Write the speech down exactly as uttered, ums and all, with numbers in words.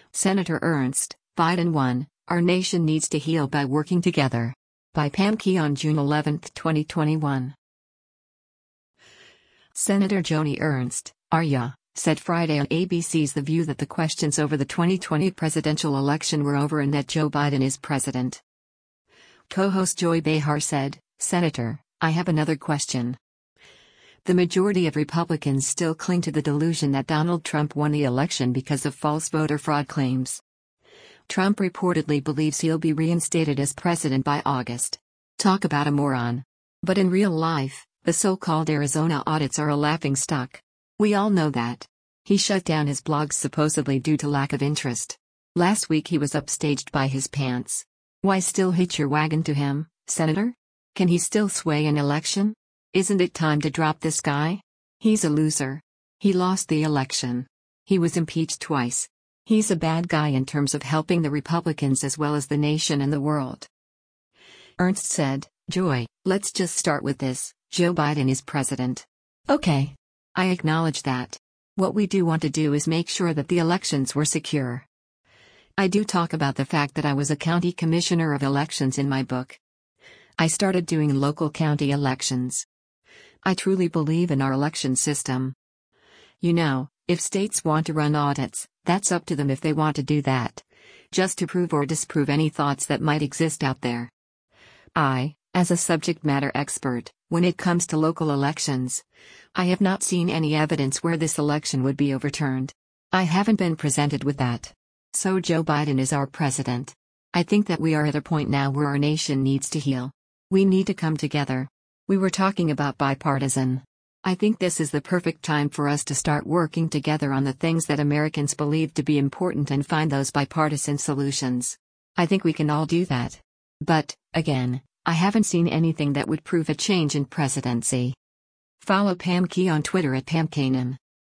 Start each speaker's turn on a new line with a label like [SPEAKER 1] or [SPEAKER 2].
[SPEAKER 1] Senator Ernst, Biden won, Our Nation Needs to Heal by Working Together. By Pam Key on June eleventh, twenty twenty-one. Senator Joni Ernst, R Y A, said Friday on A B C's The View that the questions over the twenty twenty presidential election were over and that Joe Biden is president. Co-host Joy Behar said, "Senator, I have another question. The majority of Republicans still cling to the delusion that Donald Trump won the election because of false voter fraud claims. Trump reportedly believes he'll be reinstated as president by August. Talk about a moron. But in real life, the so-called Arizona audits are a laughingstock. We all know that. He shut down his blogs supposedly due to lack of interest. Last week he was upstaged by his pants. Why still hitch your wagon to him, Senator? Can he still sway an election? Isn't it time to drop this guy? He's a loser. He lost the election. He was impeached twice. He's a bad guy in terms of helping the Republicans as well as the nation and the world." Ernst said, "Joy, let's just start with this. Joe Biden is president. Okay. I acknowledge that. What we do want to do is make sure that the elections were secure. I do talk about the fact that I was a county commissioner of elections in my book. I started doing local county elections. I truly believe in our election system. You know, if states want to run audits, that's up to them if they want to do that. Just to prove or disprove any thoughts that might exist out there. I, as a subject matter expert, when it comes to local elections, I have not seen any evidence where this election would be overturned. I haven't been presented with that. So Joe Biden is our president. I think that we are at a point now where our nation needs to heal. We need to come together. We were talking about bipartisan. I think this is the perfect time for us to start working together on the things that Americans believe to be important and find those bipartisan solutions. I think we can all do that. But, again, I haven't seen anything that would prove a change in presidency." Follow Pam Key on Twitter at Pam Kanan.